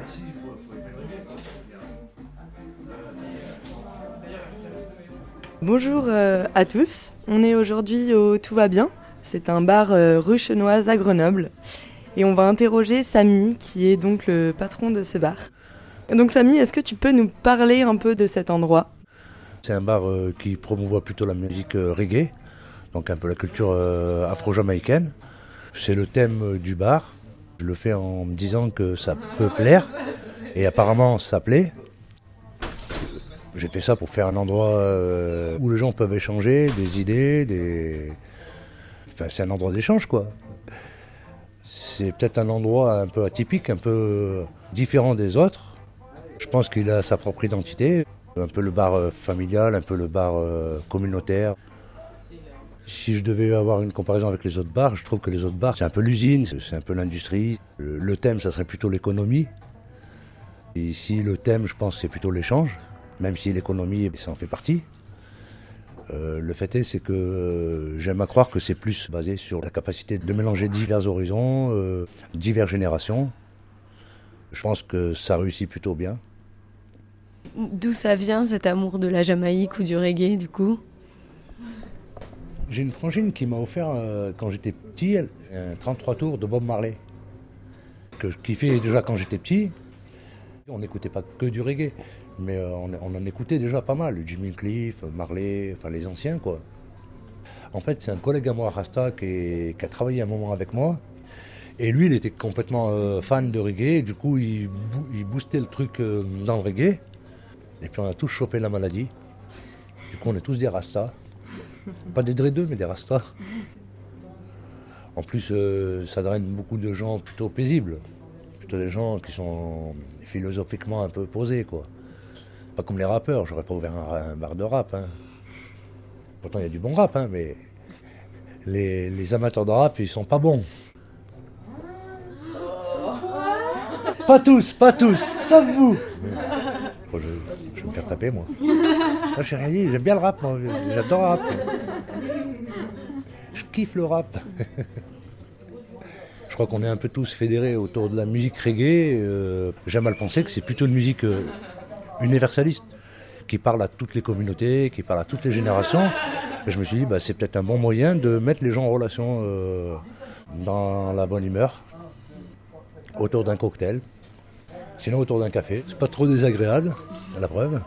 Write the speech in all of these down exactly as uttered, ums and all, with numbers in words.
Bonjour euh, à tous, on est aujourd'hui au Tout va bien, c'est un bar euh, rue Chenoise à Grenoble et on va interroger Samy qui est donc le patron de ce bar. Et donc Samy, est-ce que tu peux nous parler un peu de cet endroit ? C'est un bar euh, qui promouvoit plutôt la musique euh, reggae, donc un peu la culture euh, afro-jamaïcaine. C'est le thème euh, du bar, je le fais en me disant que ça peut plaire et apparemment ça plaît. J'ai fait ça pour faire un endroit euh, où les gens peuvent échanger des idées, des... Enfin, c'est un endroit d'échange, quoi. C'est peut-être un endroit un peu atypique, un peu différent des autres. Je pense qu'il a sa propre identité, un peu le bar euh, familial, un peu le bar euh, communautaire. Si je devais avoir une comparaison avec les autres bars, je trouve que les autres bars, c'est un peu l'usine, c'est un peu l'industrie. Le, le thème, ça serait plutôt l'économie. Et ici, le thème, je pense, c'est plutôt l'échange. Même si l'économie, ça en fait partie. Euh, le fait est, c'est que euh, j'aime à croire que c'est plus basé sur la capacité de mélanger divers horizons, euh, diverses générations. Je pense que ça réussit plutôt bien. D'où ça vient cet amour de la Jamaïque ou du reggae, du coup ? J'ai une frangine qui m'a offert, euh, quand j'étais petit, un trente-trois tours de Bob Marley. Que je kiffais déjà quand j'étais petit. On n'écoutait pas que du reggae. Mais euh, on, on en écoutait déjà pas mal, Jimmy Cliff, Marley, enfin les anciens quoi. En fait, c'est un collègue à moi, Rasta, qui, est, qui a travaillé un moment avec moi. Et lui, il était complètement euh, fan de reggae. Du coup, il, il boostait le truc euh, dans le reggae. Et puis on a tous chopé la maladie. Du coup, on est tous des Rastas. Pas des dreadeux, mais des Rastas. En plus, euh, ça draine beaucoup de gens plutôt paisibles. Plutôt des gens qui sont philosophiquement un peu posés, quoi. Pas comme les rappeurs, j'aurais pas ouvert un, un bar de rap. Hein. Pourtant, il y a du bon rap, hein, mais les, les amateurs de rap, ils sont pas bons. Pas tous, pas tous, sauf vous. Bon, je, je vais me faire taper, moi. Ça, j'ai rien dit, j'aime bien le rap, moi. J'adore le rap. Je kiffe le rap. Je crois qu'on est un peu tous fédérés autour de la musique reggae. Euh, j'aime à le penser que c'est plutôt une musique... Euh, universaliste, qui parle à toutes les communautés, qui parle à toutes les générations. Et je me suis dit, bah, c'est peut-être un bon moyen de mettre les gens en relation euh, dans la bonne humeur, autour d'un cocktail, sinon autour d'un café. C'est pas trop désagréable, à la preuve.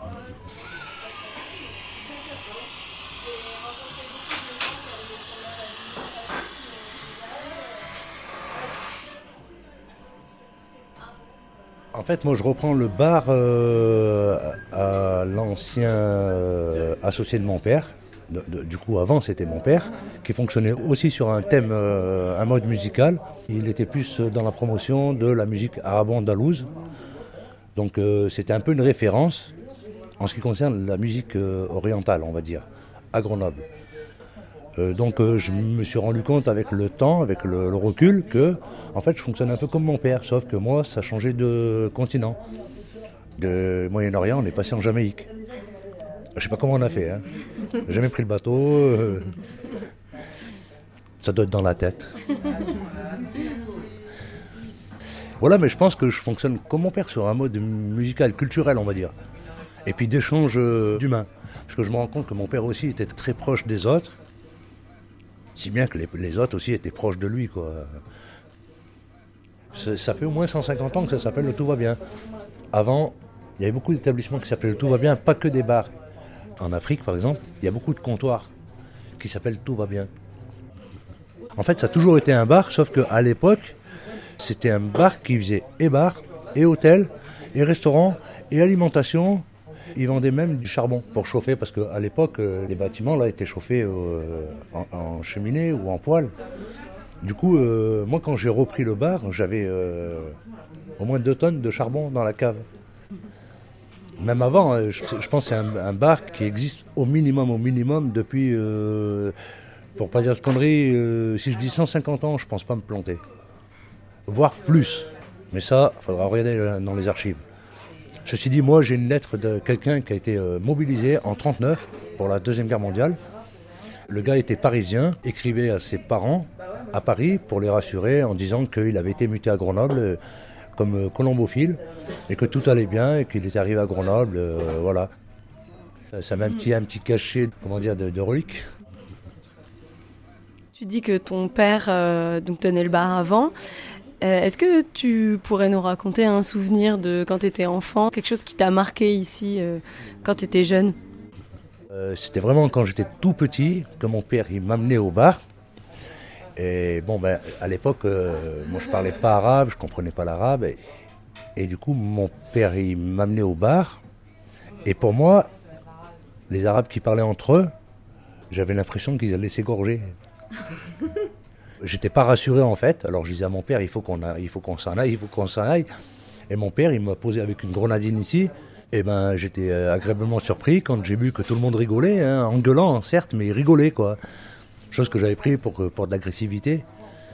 En fait, moi, je reprends le bar euh, à l'ancien euh, associé de mon père. De, de, du coup, avant, c'était mon père, qui fonctionnait aussi sur un thème, euh, un mode musical. Il était plus dans la promotion de la musique arabo-andalouse. Donc, euh, c'était un peu une référence en ce qui concerne la musique euh, orientale, on va dire, à Grenoble. Euh, donc euh, je me suis rendu compte avec le temps, avec le, le recul, que en fait je fonctionne un peu comme mon père, sauf que moi ça a changé de continent. De Moyen-Orient, on est passé en Jamaïque. Je sais pas comment on a fait, hein. J'ai jamais pris le bateau. Euh... Ça doit être dans la tête. Voilà, mais je pense que je fonctionne comme mon père sur un mode musical, culturel, on va dire. Et puis d'échange euh, d'humains. Parce que je me rends compte que mon père aussi était très proche des autres. Si bien que les, les autres aussi étaient proches de lui, quoi. Ça, ça fait au moins cent cinquante ans que ça s'appelle le Tout va bien. Avant, il y avait beaucoup d'établissements qui s'appelaient le Tout va bien, pas que des bars. En Afrique, par exemple, il y a beaucoup de comptoirs qui s'appellent Tout va bien. En fait, ça a toujours été un bar, sauf qu'à l'époque, c'était un bar qui faisait et bar, et hôtel, et restaurant, et alimentation. Ils vendaient même du charbon pour chauffer, parce qu'à l'époque, euh, les bâtiments là étaient chauffés euh, en, en cheminée ou en poêle. Du coup, euh, moi, quand j'ai repris le bar, j'avais euh, au moins deux tonnes de charbon dans la cave. Même avant, euh, je, je pense que c'est un, un bar qui existe au minimum, au minimum, depuis, euh, pour pas dire de conneries, euh, si je dis cent cinquante ans, je pense pas me planter. Voire plus. Mais ça, il faudra regarder dans les archives. Ceci dit, moi, j'ai une lettre de quelqu'un qui a été euh, mobilisé en trente-neuf pour la Deuxième Guerre mondiale. Le gars était parisien, écrivait à ses parents à Paris pour les rassurer en disant qu'il avait été muté à Grenoble. comme euh, colombophile et que tout allait bien et qu'il était arrivé à Grenoble, euh, voilà. Ça, ça met un petit, un petit cachet, comment dire, de, de relique. Tu dis que ton père euh, donc tenait le bar avant. Euh, est-ce que tu pourrais nous raconter un souvenir de quand tu étais enfant, quelque chose qui t'a marqué ici euh, quand tu étais jeune? euh, C'était vraiment quand j'étais tout petit que mon père il m'amenait au bar. Et bon, ben, à l'époque, euh, moi je parlais pas arabe, je comprenais pas l'arabe. Et, et du coup, mon père il m'amenait au bar. Et pour moi, les Arabes qui parlaient entre eux, j'avais l'impression qu'ils allaient s'égorger. J'étais pas rassuré en fait, alors je disais à mon père il faut qu'on a, il faut qu'on s'en aille, il faut qu'on s'en aille. Et mon père il m'a posé avec une grenadine ici, et ben j'étais agréablement surpris quand j'ai vu que tout le monde rigolait, hein, en gueulant certes, mais ils rigolaient quoi. Chose que j'avais pris pour, pour de l'agressivité.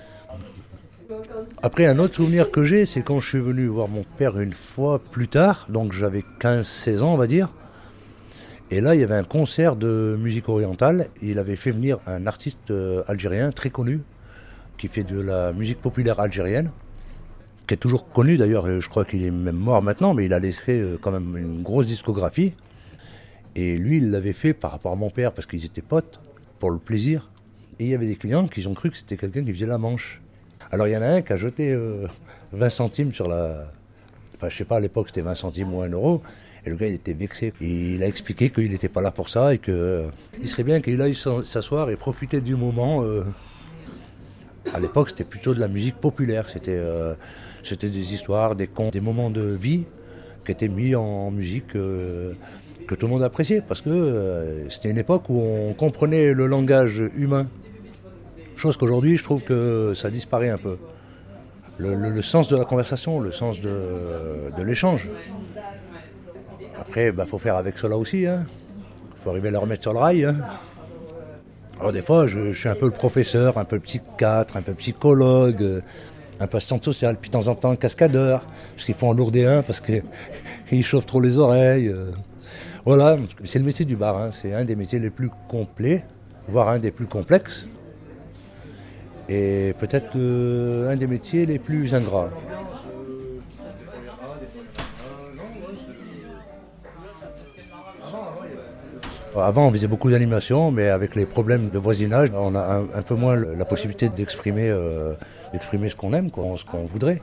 Après un autre souvenir que j'ai, c'est quand je suis venu voir mon père une fois plus tard, donc j'avais quinze seize ans on va dire. Et là, il y avait un concert de musique orientale. Il avait fait venir un artiste euh, algérien très connu, qui fait de la musique populaire algérienne, qui est toujours connu d'ailleurs. Je crois qu'il est même mort maintenant, mais il a laissé euh, quand même une grosse discographie. Et lui, il l'avait fait par rapport à mon père, parce qu'ils étaient potes, pour le plaisir. Et il y avait des clients qui ont cru que c'était quelqu'un qui faisait la manche. Alors il y en a un qui a jeté euh, vingt centimes sur la... Enfin, je sais pas, à l'époque, c'était vingt centimes ou un euro. Et le gars, il était vexé. Il a expliqué qu'il n'était pas là pour ça et qu'il euh, serait bien qu'il aille s'asseoir et profiter du moment. Euh. À l'époque, c'était plutôt de la musique populaire. C'était, euh, c'était des histoires, des contes, des moments de vie qui étaient mis en musique euh, que tout le monde appréciait. Parce que euh, c'était une époque où on comprenait le langage humain. Chose qu'aujourd'hui, je trouve que ça disparaît un peu. Le, le, le sens de la conversation, le sens de, de l'échange. Après, il bah, faut faire avec cela aussi. Il hein. faut arriver à le remettre sur le rail. Hein. Alors des fois, je, je suis un peu le professeur, un peu le psychiatre, un peu psychologue, un peu assistante sociale, puis de temps en temps cascadeur, parce qu'il faut en lourder un, parce qu'il chauffe trop les oreilles. Voilà, c'est le métier du bar. Hein. C'est un des métiers les plus complets, voire un des plus complexes. Et peut-être euh, un des métiers les plus ingrats. Avant, on faisait beaucoup d'animations, mais avec les problèmes de voisinage, on a un, un peu moins la possibilité d'exprimer, euh, d'exprimer ce qu'on aime, quoi, ce qu'on voudrait.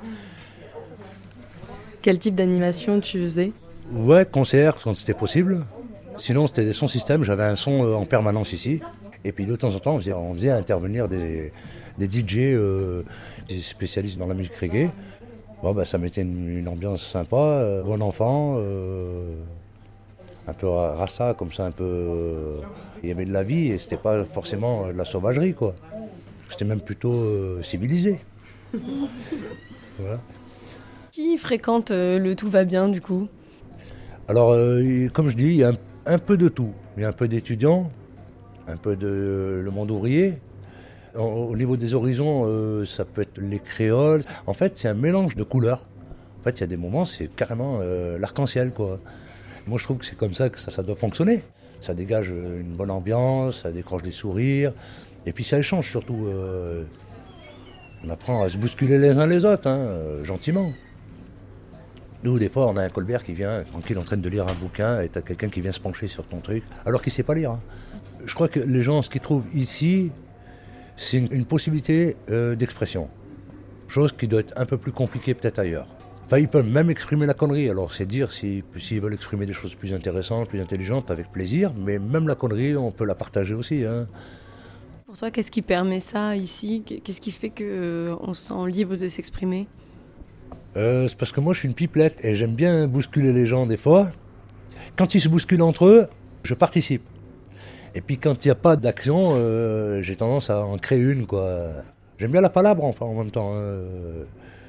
Quel type d'animation tu faisais ? Ouais, concert, quand c'était possible. Sinon, c'était des sons système. J'avais un son en permanence ici. Et puis, de temps en temps, on faisait, on faisait intervenir des, des D J, euh, des spécialistes dans la musique reggae. Bon, bah, ça mettait une, une ambiance sympa, euh, bon enfant. Euh, un peu rassa, comme ça, un peu... Euh, il y avait de la vie et c'était pas forcément de la sauvagerie, quoi. C'était même plutôt euh, civilisé. Voilà. Qui fréquente euh, le Tout va bien, du coup ? Alors, euh, comme je dis, il y a un, un peu de tout. Il y a un peu d'étudiants, un peu de euh, le monde ouvrier. Au, au niveau des horizons, euh, ça peut être les créoles. En fait, c'est un mélange de couleurs. En fait, il y a des moments, c'est carrément euh, l'arc-en-ciel, quoi. Moi, je trouve que c'est comme ça que ça, ça doit fonctionner. Ça dégage une bonne ambiance, ça décroche des sourires. Et puis, ça échange surtout. Euh, on apprend à se bousculer les uns les autres, hein, euh, gentiment. Nous, des fois, on a un Colbert qui vient, tranquille, en train de lire un bouquin, et t'as quelqu'un qui vient se pencher sur ton truc, alors qu'il ne sait pas lire. Hein. Je crois que les gens, ce qu'ils trouvent ici, c'est une, une possibilité euh, d'expression. Chose qui doit être un peu plus compliquée peut-être ailleurs. Enfin, ils peuvent même exprimer la connerie. Alors, c'est dire s'ils, s'ils veulent exprimer des choses plus intéressantes, plus intelligentes, avec plaisir. Mais même la connerie, on peut la partager aussi. Hein. Pour toi, qu'est-ce qui permet ça ici ? Qu'est-ce qui fait qu'on se sent libre de s'exprimer ? euh, C'est parce que moi, je suis une pipelette et j'aime bien bousculer les gens des fois. Quand ils se bousculent entre eux, je participe. Et puis, quand il n'y a pas d'action, euh, j'ai tendance à en créer une, quoi. J'aime bien la palabre, enfin, en même temps. Euh...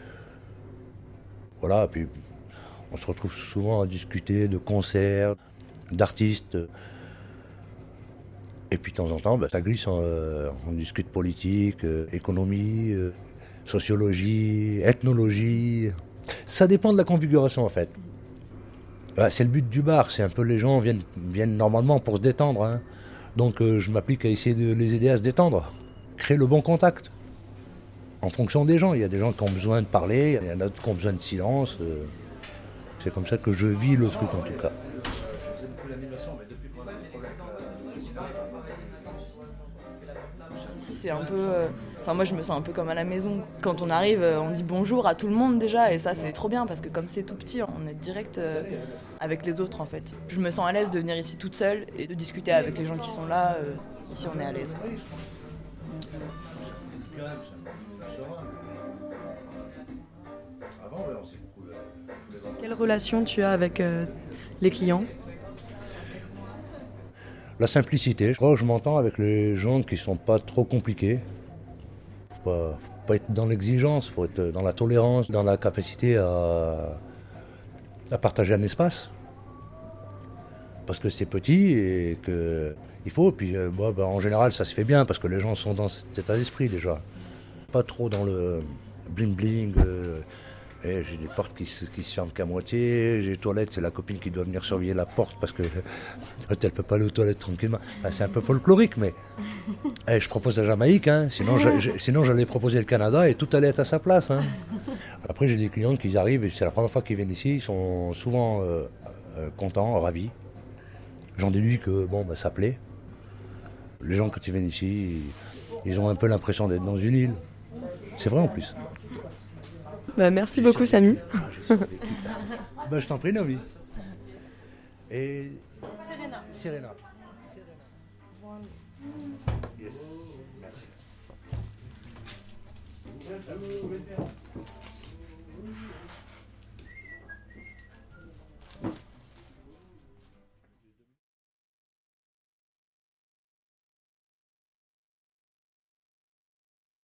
Voilà, puis on se retrouve souvent à discuter de concerts, d'artistes. Et puis de temps en temps, bah, ça glisse, en, euh, on discute politique, euh, économie, euh, sociologie, ethnologie. Ça dépend de la configuration en fait. Bah, c'est le but du bar, c'est un peu les gens viennent, viennent normalement pour se détendre. Hein. Donc euh, je m'applique à essayer de les aider à se détendre, créer le bon contact en fonction des gens. Il y a des gens qui ont besoin de parler, il y en a d'autres qui ont besoin de silence. euh. C'est comme ça que je vis le truc en tout cas. Ici, c'est un peu. euh, Enfin, moi, je me sens un peu comme à la maison. Quand on arrive, euh, on dit bonjour à tout le monde déjà, et ça, c'est trop bien parce que comme c'est tout petit, on est direct euh, avec les autres en fait. Je me sens à l'aise de venir ici toute seule et de discuter avec les gens qui sont là. euh, Ici, on est à l'aise. Quelle relation tu as avec euh, les clients ? La simplicité, je crois que je m'entends avec les gens qui sont pas trop compliqués. Faut pas, faut pas être dans l'exigence, faut être dans la tolérance, dans la capacité à, à partager un espace. Parce que c'est petit et que il faut. Puis euh, bon, bah, en général, ça se fait bien parce que les gens sont dans cet état d'esprit déjà. Pas trop dans le bling bling. Euh, et j'ai des portes qui se, qui se ferment qu'à moitié. J'ai les toilettes, c'est la copine qui doit venir surveiller la porte parce que elle peut pas aller aux toilettes tranquillement. Enfin, c'est un peu folklorique, mais eh, je propose la Jamaïque. Hein. Sinon, je, je, sinon, j'allais proposer le Canada et tout allait être à sa place. Hein. Après, j'ai des clients qui arrivent et c'est la première fois qu'ils viennent ici. Ils sont souvent euh, euh, contents, ravis. J'en déduis que bon, bah, ça plaît. Les gens, quand ils viennent ici, ils, ils ont un peu l'impression d'être dans une île. C'est vrai en plus. Bah, merci beaucoup, Samy. Bah, je t'en prie, Nomi. Et. Serena. Serena. Yes. Merci.